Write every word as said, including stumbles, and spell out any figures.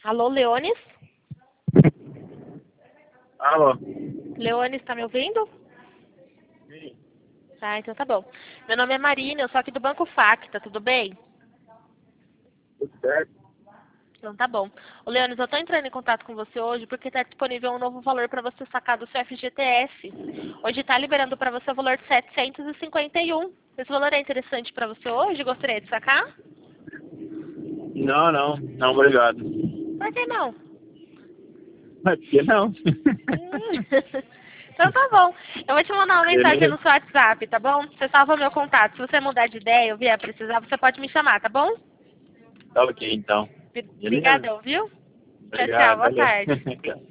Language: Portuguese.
Alô, Leones? Alô? Leones, tá me ouvindo? Sim. Tá, então tá bom. Meu nome é Marina, eu sou aqui do Banco Facta, tudo bem? Tudo certo? Então tá bom. Ô, Leones, eu tô entrando em contato com você hoje porque tá disponível um novo valor para você sacar do seu F G T S. Hoje tá liberando para você o valor de setecentos e cinquenta e um. Esse valor é interessante para você hoje? Gostaria de sacar? Não, não. Não, obrigado. Por que não? Por que não? Hum. Então tá bom. Eu vou te mandar uma mensagem Beleza? no seu WhatsApp, tá bom? Você salva meu contato. Se você mudar de ideia ou vier precisar, você pode me chamar, tá bom? Tá ok, então. Beleza? Obrigadão, viu? Tchau, tchau. Obrigado, Boa valeu. tarde. Tchau.